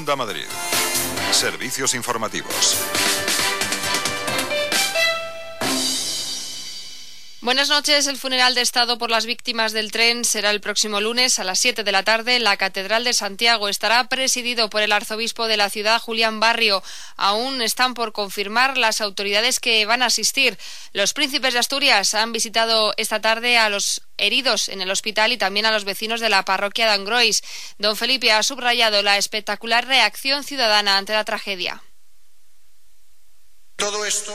Onda Madrid. Servicios informativos. Buenas noches. El funeral de Estado por las víctimas del tren será el próximo lunes a las 7 de la tarde en la Catedral de Santiago. Estará presidido por el arzobispo de la ciudad, Julián Barrio. Aún están por confirmar las autoridades que van a asistir. Los príncipes de Asturias han visitado esta tarde a los heridos en el hospital y también a los vecinos de la parroquia de Angrois. Don Felipe ha subrayado la espectacular reacción ciudadana ante la tragedia. Todo esto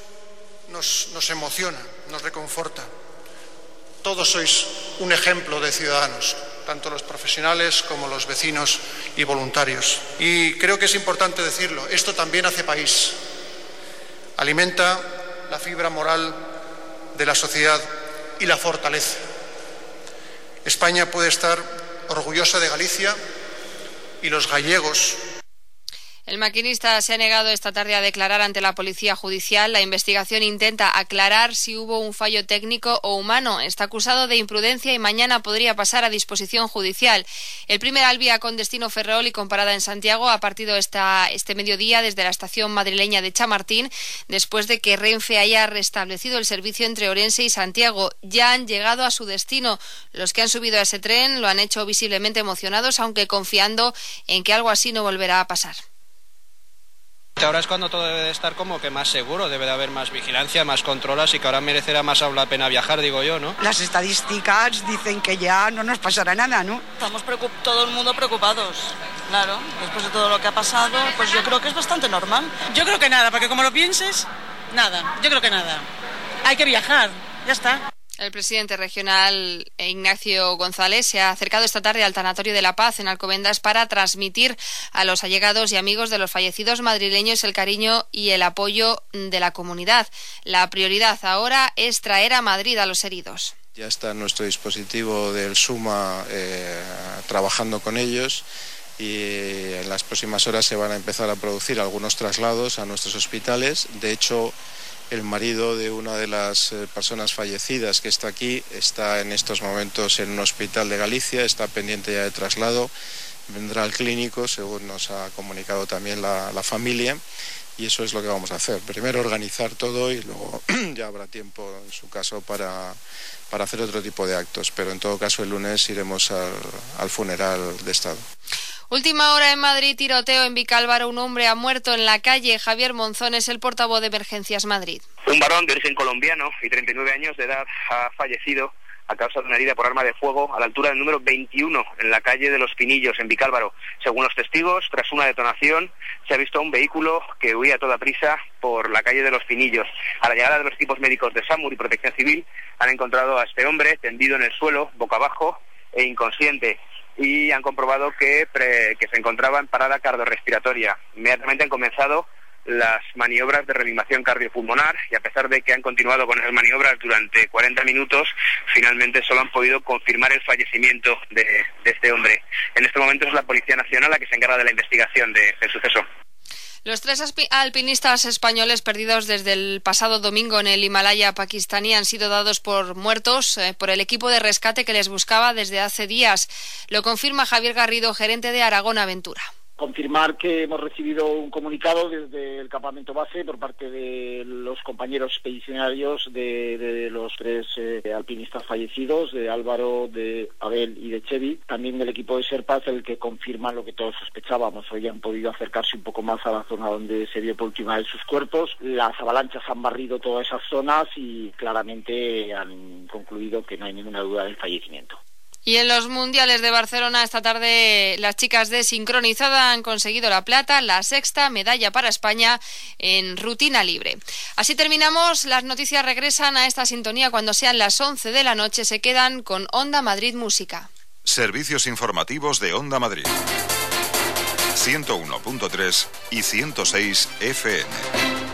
nos emociona, nos reconforta. Todos sois un ejemplo de ciudadanos, tanto los profesionales como los vecinos y voluntarios. Y creo que es importante decirlo, esto también hace país. Alimenta la fibra moral de la sociedad y la fortalece. España puede estar orgullosa de Galicia y los gallegos. El maquinista se ha negado esta tarde a declarar ante la Policía Judicial. La investigación intenta aclarar si hubo un fallo técnico o humano. Está acusado de imprudencia y mañana podría pasar a disposición judicial. El primer Alvia con destino Ferrol y con parada en Santiago ha partido este mediodía desde la estación madrileña de Chamartín, después de que Renfe haya restablecido el servicio entre Orense y Santiago. Ya han llegado a su destino. Los que han subido a ese tren lo han hecho visiblemente emocionados, aunque confiando en que algo así no volverá a pasar. Ahora es cuando todo debe de estar como que más seguro, debe de haber más vigilancia, más control, así que ahora merecerá más la pena viajar, digo yo, ¿no? Las estadísticas dicen que ya no nos pasará nada, ¿no? Estamos todo el mundo preocupados, claro, después de todo lo que ha pasado, pues yo creo que es bastante normal. Yo creo que nada, porque como lo pienses, nada, yo creo que nada. Hay que viajar, ya está. El presidente regional Ignacio González se ha acercado esta tarde al Tanatorio de la Paz en Alcobendas para transmitir a los allegados y amigos de los fallecidos madrileños el cariño y el apoyo de la comunidad. La prioridad ahora es traer a Madrid a los heridos. Ya está nuestro dispositivo del SUMA trabajando con ellos y en las próximas horas se van a empezar a producir algunos traslados a nuestros hospitales. De hecho, el marido de una de las personas fallecidas que está aquí está en estos momentos en un hospital de Galicia, está pendiente ya de traslado, vendrá al clínico, según nos ha comunicado también la familia, y eso es lo que vamos a hacer. Primero organizar todo y luego ya habrá tiempo, en su caso, para hacer otro tipo de actos, pero en todo caso el lunes iremos al funeral de Estado. Última hora en Madrid, tiroteo en Vicálvaro, un hombre ha muerto en la calle. Javier Monzón es el portavoz de Emergencias Madrid. Un varón de origen colombiano y 39 años de edad ha fallecido a causa de una herida por arma de fuego a la altura del número 21 en la calle de Los Pinillos, en Vicálvaro. Según los testigos, tras una detonación se ha visto un vehículo que huía a toda prisa por la calle de Los Pinillos. A la llegada de los equipos médicos de SAMUR y Protección Civil han encontrado a este hombre tendido en el suelo, boca abajo e inconsciente, y han comprobado que se encontraba en parada cardiorrespiratoria. Inmediatamente han comenzado las maniobras de reanimación cardiopulmonar y a pesar de que han continuado con esas maniobras durante 40 minutos, finalmente solo han podido confirmar el fallecimiento de este hombre. En este momento es la Policía Nacional la que se encarga de la investigación del suceso. Los 3 alpinistas españoles perdidos desde el pasado domingo en el Himalaya pakistaní han sido dados por muertos por el equipo de rescate que les buscaba desde hace días. Lo confirma Javier Garrido, gerente de Aragón Aventura. Confirmar que hemos recibido un comunicado desde el campamento base por parte de los compañeros expedicionarios de los 3 alpinistas fallecidos, de Álvaro, de Abel y de Chevy, también del equipo de Sherpas, el que confirma lo que todos sospechábamos. Hoy han podido acercarse un poco más a la zona donde se vio por última vez sus cuerpos. Las avalanchas han barrido todas esas zonas y claramente han concluido que no hay ninguna duda del fallecimiento. Y en los mundiales de Barcelona esta tarde las chicas de sincronizada han conseguido la plata, la 6ª medalla para España en rutina libre. Así terminamos, las noticias regresan a esta sintonía cuando sean las 11 de la noche, se quedan con Onda Madrid Música. Servicios informativos de Onda Madrid. 101.3 y 106 FM.